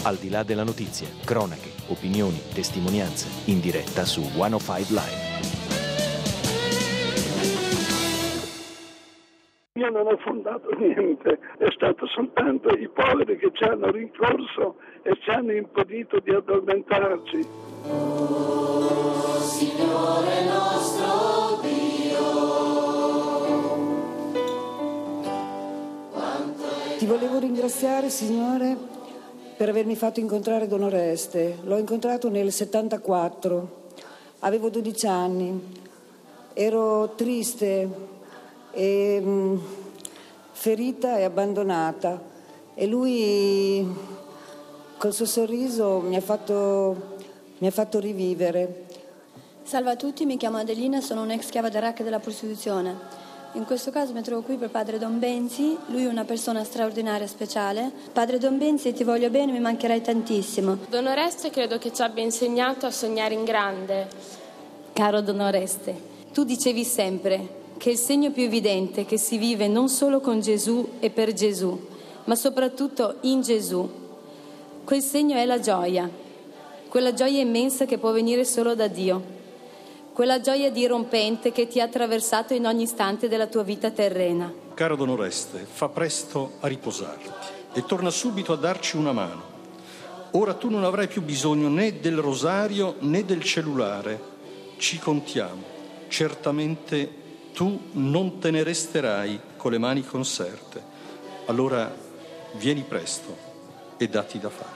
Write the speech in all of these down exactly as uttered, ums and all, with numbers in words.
Al di là della notizia, cronache, opinioni, testimonianze, in diretta su centocinque Live. Io non ho fondato niente, è stato soltanto i poveri che ci hanno rincorso e ci hanno impedito di addormentarci. Oh, Signore nostro Dio, ti volevo ringraziare, Signore, per avermi fatto incontrare Don Oreste. L'ho incontrato nel settantaquattro, avevo dodici anni, ero triste e mh, ferita e abbandonata, e lui col suo sorriso mi ha fatto, mi ha fatto rivivere. Salve a tutti, mi chiamo Adelina, sono un'ex schiava del racket della prostituzione. In questo caso mi trovo qui per padre Don Benzi, lui è una persona straordinaria, speciale. Padre Don Benzi, ti voglio bene, mi mancherai tantissimo. Don Oreste credo che ci abbia insegnato a sognare in grande. Caro Don Oreste, tu dicevi sempre che il segno più evidente è che si vive non solo con Gesù e per Gesù, ma soprattutto in Gesù. Quel segno è la gioia, quella gioia immensa che può venire solo da Dio, quella gioia dirompente che ti ha attraversato in ogni istante della tua vita terrena. Caro Don Oreste, fa presto a riposarti e torna subito a darci una mano. Ora tu non avrai più bisogno né del rosario né del cellulare, ci contiamo, certamente tu non te ne resterai con le mani conserte. Allora vieni presto e datti da fare.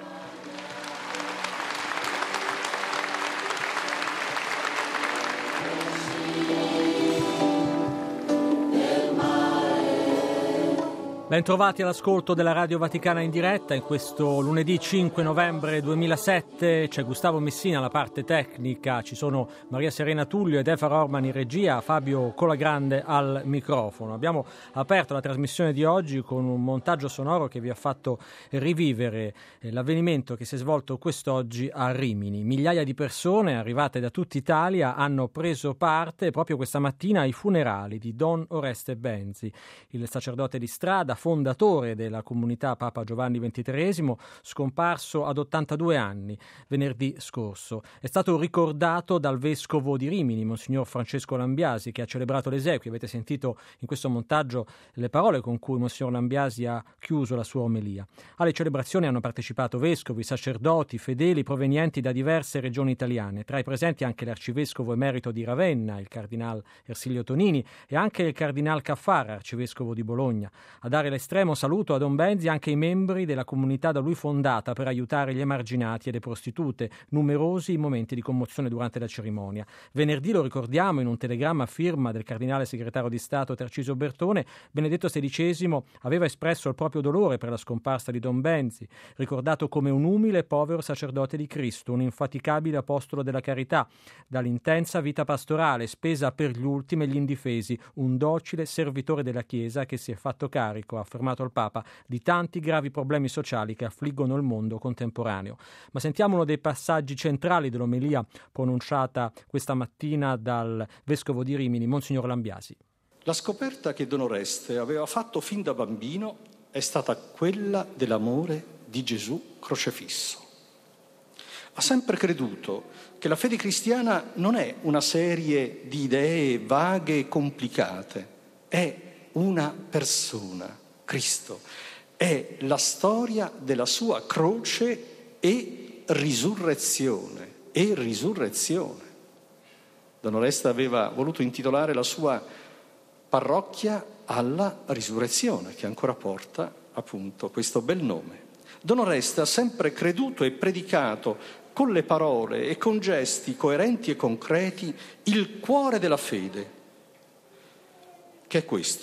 Bentrovati all'ascolto della Radio Vaticana in diretta. In questo lunedì cinque novembre duemilasette c'è Gustavo Messina alla parte tecnica, ci sono Maria Serena Tullio ed Eva Rorman in regia, Fabio Colagrande al microfono. Abbiamo aperto la trasmissione di oggi con un montaggio sonoro che vi ha fatto rivivere l'avvenimento che si è svolto quest'oggi a Rimini. Migliaia di persone arrivate da tutta Italia hanno preso parte proprio questa mattina ai funerali di Don Oreste Benzi, il sacerdote di strada, fondatore della comunità Papa Giovanni ventitreesimo, scomparso ad ottantadue anni venerdì scorso. È stato ricordato dal vescovo di Rimini, Monsignor Francesco Lambiasi, che ha celebrato le esequie. Avete sentito in questo montaggio le parole con cui Monsignor Lambiasi ha chiuso la sua omelia. Alle celebrazioni hanno partecipato vescovi, sacerdoti, fedeli provenienti da diverse regioni italiane. Tra i presenti anche l'arcivescovo emerito di Ravenna, il cardinal Ersilio Tonini, e anche il cardinal Caffara, arcivescovo di Bologna. A dare l'estremo saluto a Don Benzi anche i membri della comunità da lui fondata per aiutare gli emarginati e le prostitute, numerosi i momenti di commozione durante la cerimonia. Venerdì, lo ricordiamo, in un telegramma a firma del cardinale segretario di Stato Tarcisio Bertone, Benedetto sedicesimo aveva espresso il proprio dolore per la scomparsa di Don Benzi, ricordato come un umile e povero sacerdote di Cristo, un infaticabile apostolo della carità, dall'intensa vita pastorale spesa per gli ultimi e gli indifesi, un docile servitore della Chiesa che si è fatto carico, ha affermato il Papa, di tanti gravi problemi sociali che affliggono il mondo contemporaneo. Ma sentiamo uno dei passaggi centrali dell'omelia pronunciata questa mattina dal vescovo di Rimini, Monsignor Lambiasi. La scoperta che Don Oreste aveva fatto fin da bambino è stata quella dell'amore di Gesù crocefisso. Ha sempre creduto che la fede cristiana non è una serie di idee vaghe e complicate, è una persona, Cristo, è la storia della sua croce e risurrezione, e risurrezione. Don Oreste aveva voluto intitolare la sua parrocchia alla risurrezione, che ancora porta appunto questo bel nome. Don Oreste ha sempre creduto e predicato con le parole e con gesti coerenti e concreti il cuore della fede, che è questo: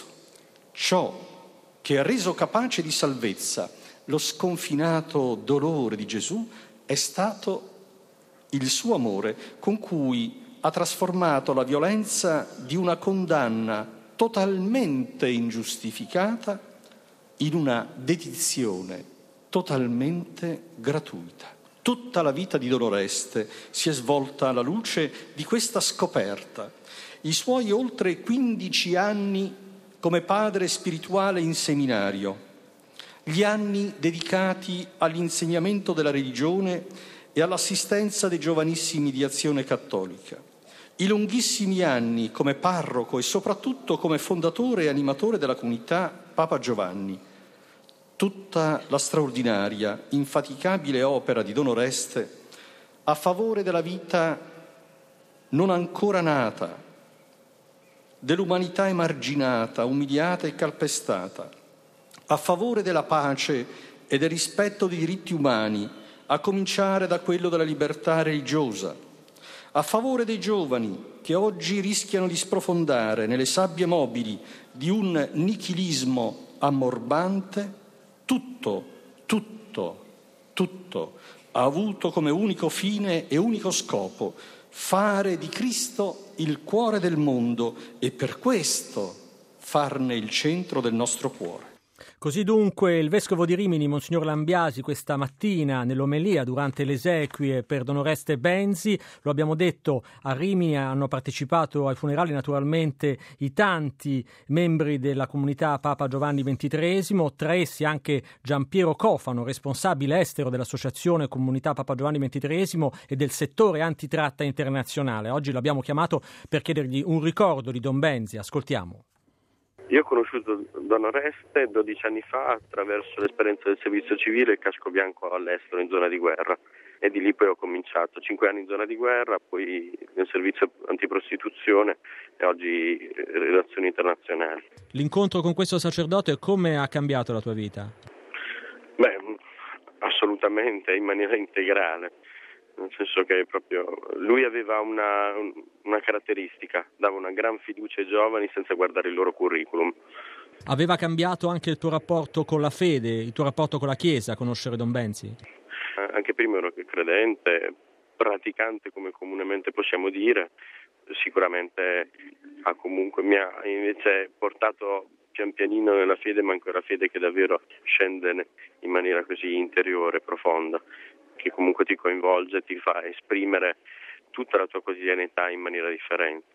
ciò che ha reso capace di salvezza lo sconfinato dolore di Gesù è stato il suo amore, con cui ha trasformato la violenza di una condanna totalmente ingiustificata in una dedizione totalmente gratuita. Tutta la vita di Don Oreste si è svolta alla luce di questa scoperta. I suoi oltre quindici anni come padre spirituale in seminario, gli anni dedicati all'insegnamento della religione e all'assistenza dei giovanissimi di Azione Cattolica, i lunghissimi anni come parroco e soprattutto come fondatore e animatore della comunità Papa Giovanni, tutta la straordinaria, infaticabile opera di Don Oreste a favore della vita non ancora nata, dell'umanità emarginata, umiliata e calpestata, a favore della pace e del rispetto dei diritti umani, a cominciare da quello della libertà religiosa, a favore dei giovani che oggi rischiano di sprofondare nelle sabbie mobili di un nichilismo ammorbante, tutto, tutto, tutto ha avuto come unico fine e unico scopo fare di Cristo il cuore del mondo e per questo farne il centro del nostro cuore. Così dunque il vescovo di Rimini, Monsignor Lambiasi, questa mattina nell'omelia durante le esequie per Don Oreste Benzi, lo abbiamo detto, a Rimini hanno partecipato ai funerali naturalmente i tanti membri della comunità Papa Giovanni ventitreesimo, tra essi anche Giampiero Cofano, responsabile estero dell'associazione Comunità Papa Giovanni ventitreesimo e del settore antitratta internazionale. Oggi l'abbiamo chiamato per chiedergli un ricordo di Don Benzi. Ascoltiamo. Io ho conosciuto Don Oreste dodici anni fa attraverso l'esperienza del servizio civile e casco bianco all'estero in zona di guerra e di lì poi ho cominciato, cinque anni in zona di guerra, poi nel servizio antiprostituzione e oggi relazioni internazionali. L'incontro con questo sacerdote come ha cambiato la tua vita? Beh, assolutamente, in maniera integrale. Nel senso che proprio lui aveva una, una caratteristica, dava una gran fiducia ai giovani senza guardare il loro curriculum. Aveva cambiato anche il tuo rapporto con la fede, il tuo rapporto con la Chiesa, conoscere Don Benzi? Eh, anche prima ero credente, praticante come comunemente possiamo dire, sicuramente ha comunque, mi ha invece portato pian pianino nella fede, ma in quella fede che davvero scende in maniera così interiore, profonda, che comunque ti coinvolge, ti fa esprimere tutta la tua quotidianità in maniera differente.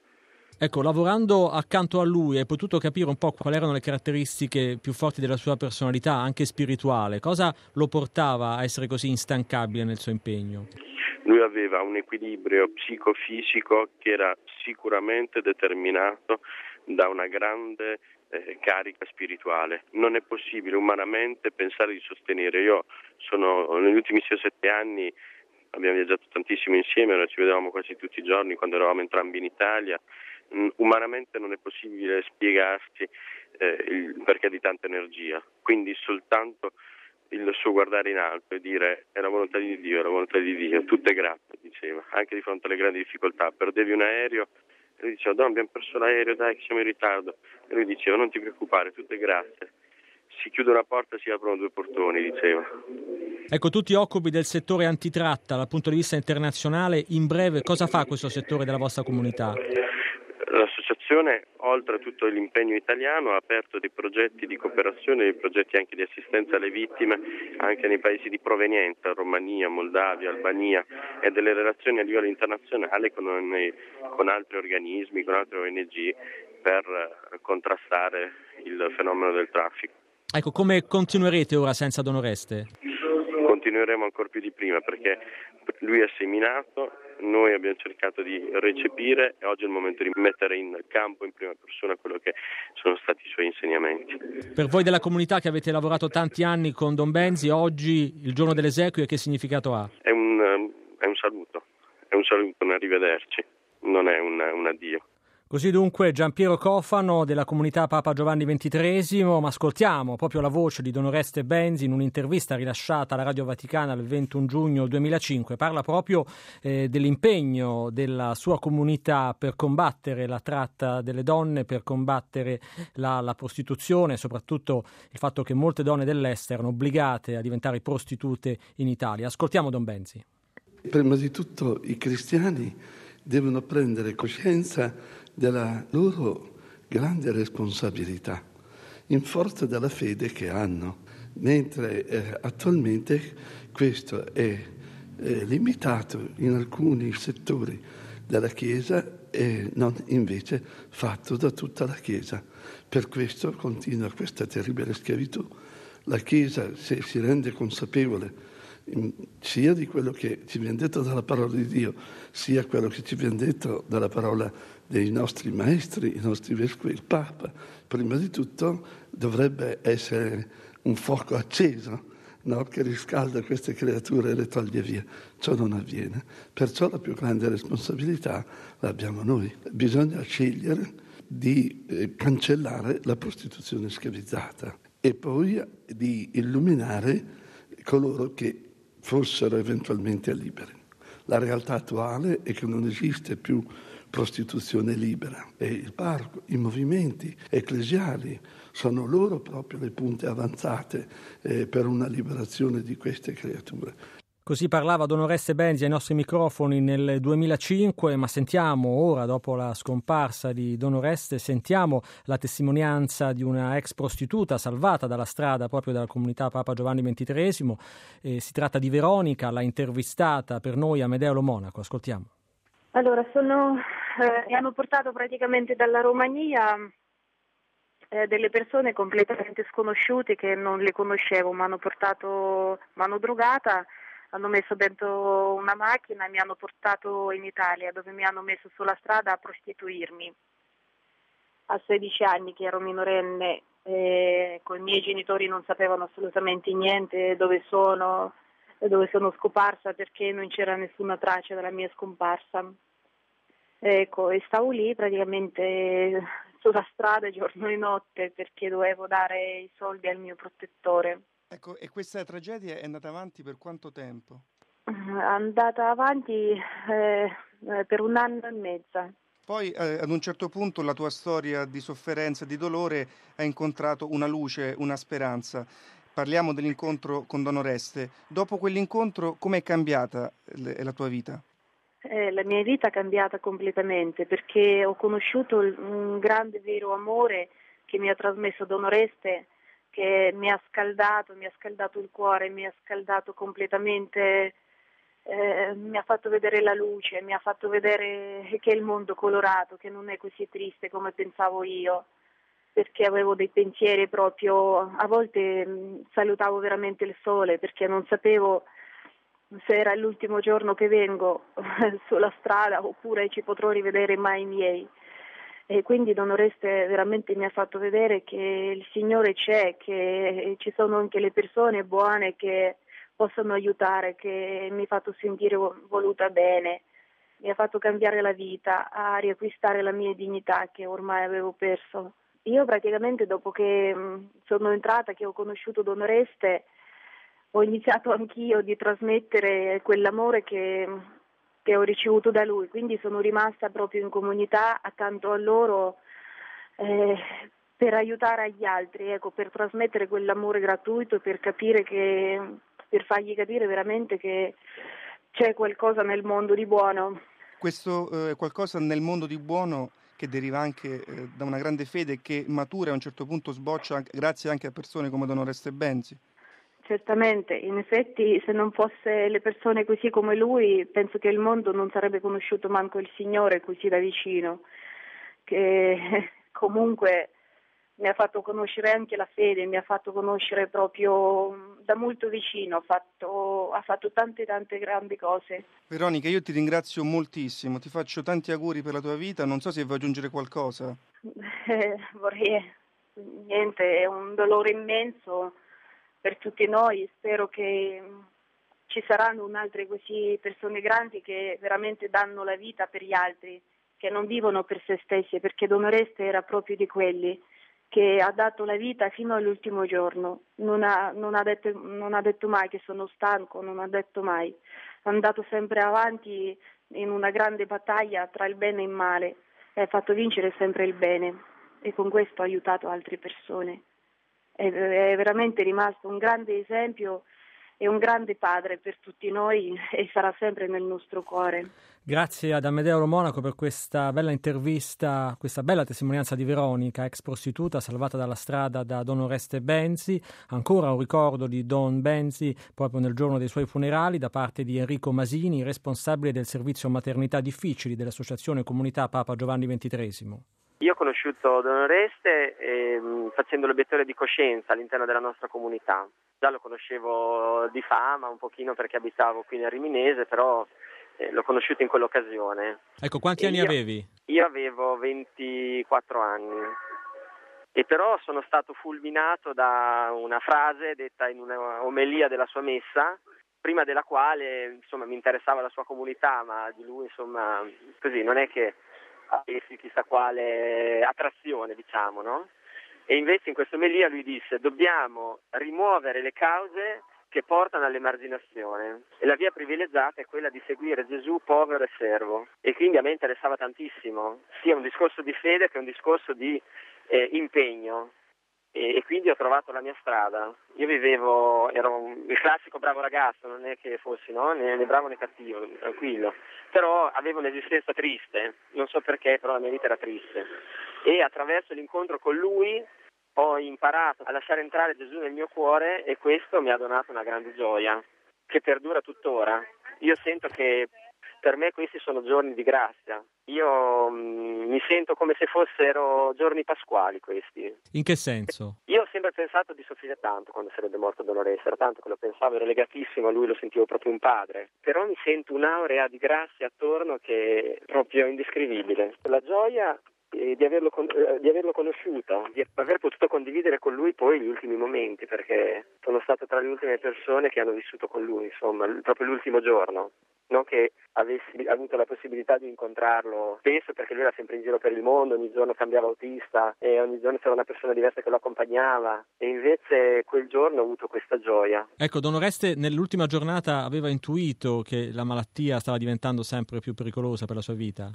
Ecco, lavorando accanto a lui hai potuto capire un po' quali erano le caratteristiche più forti della sua personalità, anche spirituale. Cosa lo portava a essere così instancabile nel suo impegno? Lui aveva un equilibrio psicofisico che era sicuramente determinato da una grande eh, carica spirituale. Non è possibile umanamente pensare di sostenere. Io sono negli ultimi sei o sette anni, abbiamo viaggiato tantissimo insieme, ci vedevamo quasi tutti i giorni quando eravamo entrambi in Italia. Umanamente non è possibile spiegarsi eh, il perché di tanta energia, quindi soltanto il suo guardare in alto e dire è la volontà di Dio, è la volontà di Dio, tutte grazie, diceva, anche di fronte alle grandi difficoltà. Perdevi un aereo e lui diceva no, abbiamo perso l'aereo, dai che siamo in ritardo, e lui diceva non ti preoccupare, tutte grazie, si chiude una porta si aprono due portoni, diceva. Ecco, tu ti occupi del settore antitratta dal punto di vista internazionale. In breve, cosa fa questo settore della vostra comunità? L'associazione, oltre a tutto l'impegno italiano, ha aperto dei progetti di cooperazione, dei progetti anche di assistenza alle vittime anche nei paesi di provenienza, Romania, Moldavia, Albania, e delle relazioni a livello internazionale con, con altri organismi, con altre O N G per contrastare il fenomeno del traffico. Ecco, come continuerete ora senza Don Oreste? Continueremo ancora più di prima perché lui ha seminato, noi abbiamo cercato di recepire e oggi è il momento di mettere in campo in prima persona quello che sono stati i suoi insegnamenti. Per voi della comunità che avete lavorato tanti anni con Don Benzi, oggi il giorno delle esequie che significato ha? È un, è un saluto, è un saluto, un arrivederci, non è un, un addio. Così dunque Giampiero Cofano della comunità Papa Giovanni ventitreesimo, ma ascoltiamo proprio la voce di Don Oreste Benzi in un'intervista rilasciata alla Radio Vaticana il ventuno giugno duemilacinque. Parla proprio eh, dell'impegno della sua comunità per combattere la tratta delle donne, per combattere la, la prostituzione e soprattutto il fatto che molte donne dell'est erano obbligate a diventare prostitute in Italia. Ascoltiamo Don Benzi. Prima di tutto i cristiani devono prendere coscienza della loro grande responsabilità in forza della fede che hanno, mentre eh, attualmente questo è eh, limitato in alcuni settori della Chiesa e non invece fatto da tutta la Chiesa. Per questo continua questa terribile schiavitù, La Chiesa, se si rende consapevole sia di quello che ci viene detto dalla parola di Dio, sia quello che ci viene detto dalla parola dei nostri maestri, i nostri vescovi, il Papa, prima di tutto dovrebbe essere un fuoco acceso, no? Che riscalda queste creature e le toglie via. Ciò non avviene. Perciò la più grande responsabilità l'abbiamo noi. Bisogna scegliere di eh, cancellare la prostituzione schiavizzata e poi di illuminare coloro che fossero eventualmente liberi. La realtà attuale è che non esiste più prostituzione libera e il parco, i movimenti ecclesiali sono loro proprio le punte avanzate eh, per una liberazione di queste creature. Così parlava Don Oreste Benzi ai nostri microfoni nel duemilacinque, ma sentiamo ora, dopo la scomparsa di Don Oreste, sentiamo la testimonianza di una ex prostituta salvata dalla strada proprio dalla comunità Papa Giovanni ventitreesimo. Eh, si tratta di Veronica, l'ha intervistata per noi Amedeo Lo Monaco. Ascoltiamo. Allora, sono, eh, mi hanno portato praticamente dalla Romania eh, delle persone completamente sconosciute che non le conoscevo, mi hanno portato, mi hanno drogata, hanno messo dentro una macchina e mi hanno portato in Italia, dove mi hanno messo sulla strada a prostituirmi. A sedici anni che ero minorenne, eh, con i miei genitori non sapevano assolutamente niente dove sono, dove sono scomparsa, perché non c'era nessuna traccia della mia scomparsa. Ecco, e stavo lì praticamente sulla strada giorno e notte perché dovevo dare i soldi al mio protettore. Ecco, e questa tragedia è andata avanti per quanto tempo? È andata avanti eh, per un anno e mezzo. Poi eh, ad un certo punto la tua storia di sofferenza e di dolore ha incontrato una luce, una speranza. Parliamo dell'incontro con Don Oreste. Dopo quell'incontro com'è cambiata le, la tua vita? Eh, la mia vita è cambiata completamente perché ho conosciuto un grande vero amore che mi ha trasmesso Don Oreste, che mi ha scaldato, mi ha scaldato il cuore, mi ha scaldato completamente, eh, mi ha fatto vedere la luce, mi ha fatto vedere che il mondo è colorato, che non è così triste come pensavo io, perché avevo dei pensieri proprio, a volte mh, salutavo veramente il sole perché non sapevo se era l'ultimo giorno che vengo sulla strada oppure ci potrò rivedere mai i miei. E quindi Don Oreste veramente mi ha fatto vedere che il Signore c'è, che ci sono anche le persone buone che possono aiutare, che mi ha fatto sentire voluta bene, mi ha fatto cambiare la vita, a riacquistare la mia dignità che ormai avevo perso. Io praticamente dopo che sono entrata, che ho conosciuto Don Oreste, ho iniziato anch'io di trasmettere quell'amore che... che ho ricevuto da lui, quindi sono rimasta proprio in comunità accanto a loro eh, per aiutare agli altri, ecco, per trasmettere quell'amore gratuito, per capire che, per fargli capire veramente che c'è qualcosa nel mondo di buono. Questo eh, qualcosa nel mondo di buono che deriva anche eh, da una grande fede che matura e a un certo punto sboccia anche, grazie anche a persone come Don Oreste Benzi. Certamente, in effetti se non fosse le persone così come lui penso che il mondo non sarebbe conosciuto manco il Signore così da vicino, che comunque mi ha fatto conoscere anche la fede, mi ha fatto conoscere proprio da molto vicino, ha fatto, ha fatto tante tante grandi cose. Veronica, io ti ringrazio moltissimo, ti faccio tanti auguri per la tua vita, non so se vuoi aggiungere qualcosa. Eh, vorrei, niente, è un dolore immenso per tutti noi, spero che ci saranno un'altre così persone grandi che veramente danno la vita per gli altri, che non vivono per se stessi, perché Don Oreste era proprio di quelli che ha dato la vita fino all'ultimo giorno, non ha, non ha detto, non ha detto mai che sono stanco, non ha detto mai, è andato sempre avanti in una grande battaglia tra il bene e il male e ha fatto vincere sempre il bene e con questo ha aiutato altre persone. È, è veramente rimasto un grande esempio e un grande padre per tutti noi e sarà sempre nel nostro cuore. Grazie ad Amedeo Lo Monaco per questa bella intervista, questa bella testimonianza di Veronica, ex prostituta salvata dalla strada da Don Oreste Benzi. Ancora un ricordo di Don Benzi proprio nel giorno dei suoi funerali da parte di Enrico Masini, responsabile del servizio maternità difficili dell'Associazione Comunità Papa Giovanni ventitreesimo. Io ho conosciuto Don Oreste eh, facendo l'obiettore di coscienza all'interno della nostra comunità. Già lo conoscevo di fama un pochino perché abitavo qui nel Riminese, però eh, l'ho conosciuto in quell'occasione. Ecco, quanti e anni io, avevi? Io avevo ventiquattro anni. E però sono stato fulminato da una frase detta in una omelia della sua messa, prima della quale insomma mi interessava la sua comunità, ma di lui insomma così non è che avessi chissà quale attrazione, diciamo, no? E invece in questa omelia lui disse: dobbiamo rimuovere le cause che portano all'emarginazione e la via privilegiata è quella di seguire Gesù povero e servo. E quindi a me interessava tantissimo sia un discorso di fede che un discorso di eh, impegno. E, e quindi ho trovato la mia strada. Io vivevo, ero un, il classico bravo ragazzo, non è che fossi no? né, né bravo né cattivo, tranquillo, però avevo un'esistenza triste, non so perché, però la mia vita era triste. E attraverso l'incontro con lui ho imparato a lasciare entrare Gesù nel mio cuore e questo mi ha donato una grande gioia che perdura tuttora. Io sento che per me questi sono giorni di grazia. Io mh, mi sento come se fossero giorni pasquali questi. In che senso? Io ho sempre pensato di soffrire tanto quando sarebbe morto Don Oreste, era tanto che lo pensavo, ero legatissimo a lui, lo sentivo proprio un padre. Però mi sento un'aurea di grazia attorno che è proprio indescrivibile. La gioia eh, di, averlo con- eh, di averlo conosciuto, di aver potuto condividere con lui poi gli ultimi momenti, perché sono stato tra le ultime persone che hanno vissuto con lui, insomma, proprio l'ultimo giorno. Non che avessi avuto la possibilità di incontrarlo spesso, perché lui era sempre in giro per il mondo, ogni giorno cambiava autista e ogni giorno c'era una persona diversa che lo accompagnava, e invece quel giorno ho avuto questa gioia. Ecco, Don Oreste nell'ultima giornata aveva intuito che la malattia stava diventando sempre più pericolosa per la sua vita?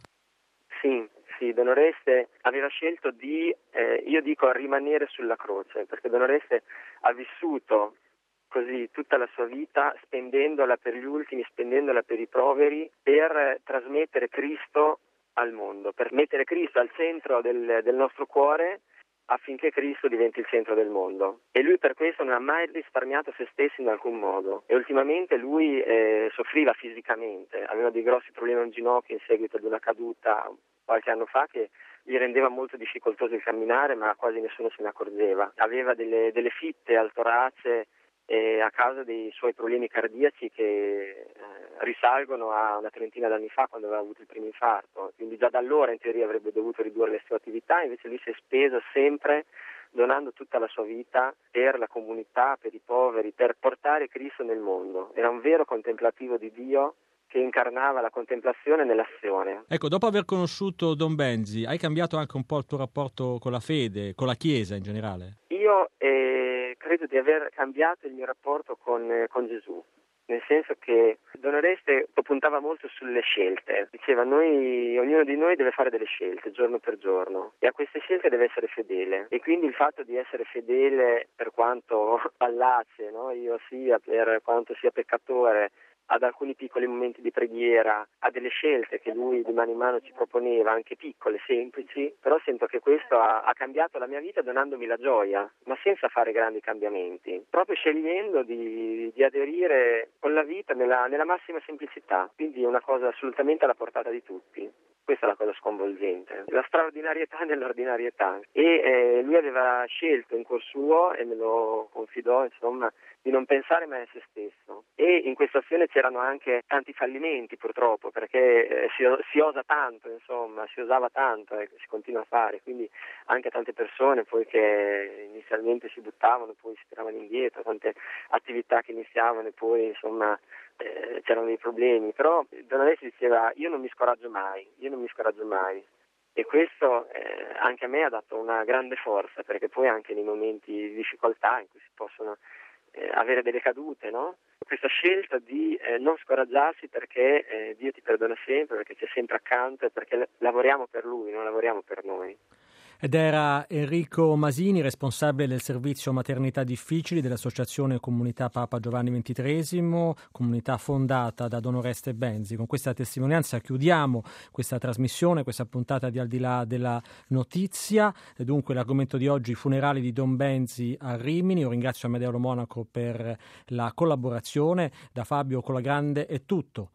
Sì, sì, Don Oreste aveva scelto di, eh, io dico, rimanere sulla croce, perché Don Oreste ha vissuto così tutta la sua vita, spendendola per gli ultimi, spendendola per i poveri, per trasmettere Cristo al mondo, per mettere Cristo al centro del, del nostro cuore affinché Cristo diventi il centro del mondo. E lui per questo non ha mai risparmiato se stesso in alcun modo. E ultimamente lui eh, soffriva fisicamente, aveva dei grossi problemi a un ginocchio in seguito ad una caduta qualche anno fa che gli rendeva molto difficoltoso il camminare, ma quasi nessuno se ne accorgeva. Aveva delle, delle fitte al torace e a causa dei suoi problemi cardiaci che eh, risalgono a una trentina d'anni fa, quando aveva avuto il primo infarto. Quindi già da allora in teoria avrebbe dovuto ridurre le sue attività, invece lui si è speso sempre donando tutta la sua vita per la comunità, per i poveri, per portare Cristo nel mondo. Era un vero contemplativo di Dio che incarnava la contemplazione nell'azione. Ecco, dopo aver conosciuto Don Benzi, hai cambiato anche un po' il tuo rapporto con la fede, con la Chiesa in generale? Io eh, credo di aver cambiato il mio rapporto con, eh, con Gesù, nel senso che Don Oreste puntava molto sulle scelte, diceva noi, ognuno di noi deve fare delle scelte giorno per giorno e a queste scelte deve essere fedele, e quindi il fatto di essere fedele per quanto fallace, no? io sia, per quanto sia peccatore, ad alcuni piccoli momenti di preghiera, a delle scelte che lui di mano in mano ci proponeva, anche piccole, semplici, però sento che questo ha, ha cambiato la mia vita donandomi la gioia, ma senza fare grandi cambiamenti, proprio scegliendo di, di aderire con la vita nella, nella massima semplicità, quindi è una cosa assolutamente alla portata di tutti. Questa è la cosa sconvolgente, la straordinarietà nell'ordinarietà. E eh, lui aveva scelto in cuor suo, e me lo confidò, insomma, di non pensare mai a se stesso. E in questa azione c'erano anche tanti fallimenti, purtroppo, perché eh, si, si osa tanto, insomma, si osava tanto e eh, si continua a fare. Quindi anche tante persone poi che inizialmente si buttavano, poi si tiravano indietro, tante attività che iniziavano e poi, insomma, Eh, c'erano dei problemi, però Don Oreste diceva io non mi scoraggio mai, io non mi scoraggio mai, e questo eh, anche a me ha dato una grande forza, perché poi anche nei momenti di difficoltà in cui si possono eh, avere delle cadute, no? Questa scelta di eh, non scoraggiarsi, perché eh, Dio ti perdona sempre, perché c'è sempre accanto e perché lavoriamo per Lui, non lavoriamo per noi. Ed era Enrico Masini, responsabile del servizio Maternità Difficili dell'Associazione Comunità Papa Giovanni ventitreesimo, comunità fondata da Don Oreste Benzi. Con questa testimonianza chiudiamo questa trasmissione, questa puntata di Al di là della notizia. E dunque l'argomento di oggi, i funerali di Don Benzi a Rimini. Io ringrazio Amedeo Lo Monaco per la collaborazione. Da Fabio Colagrande è tutto.